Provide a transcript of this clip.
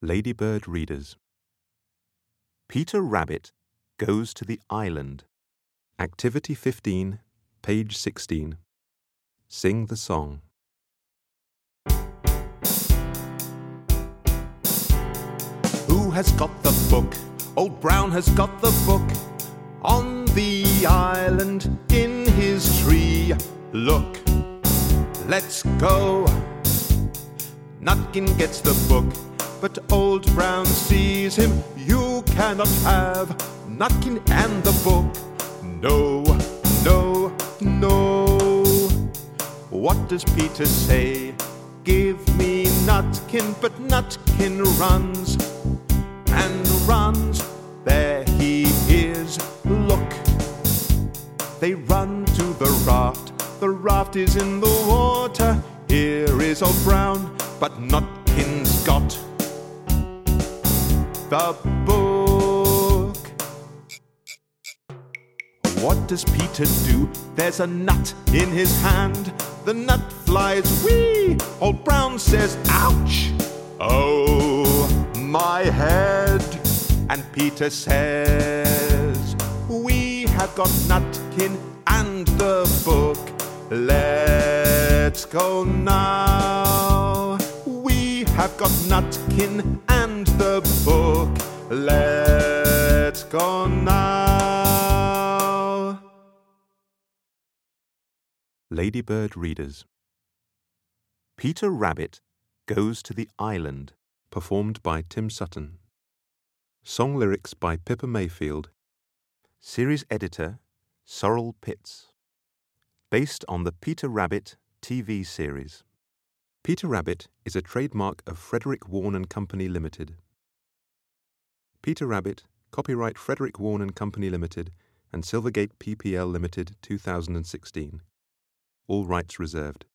Ladybird Readers. Peter Rabbit goes to the island. Activity 15, page 16. Sing the song. Who has got the book? Old Brown has got the book. On the island in his tree. Look, let's go. Nutkin gets the book, but Old Brown sees him. You cannot have Nutkin and the book. No, no, no. What does Peter say? Give me Nutkin, but Nutkin runs and runs. There he is, look. They run to the raft. The raft is in the water. Here is Old Brown, but Nutkin's got the book. What does Peter do? There's a nut in his hand. The nut flies, whee! Old Brown says, ouch! Oh, my head! And Peter says, we have got Nutkin and the book. Let's go now. We have got Nutkin and the book. Let's go now. Ladybird Readers. Peter Rabbit goes to the island, performed by Tim Sutton. Song lyrics by Pippa Mayfield. Series editor, Sorrel Pitts. Based on the Peter Rabbit TV series. Peter Rabbit is a trademark of Frederick Warne & Company Limited. Peter Rabbit, copyright Frederick Warne & Company Limited and Silvergate PPL Limited 2016. All rights reserved.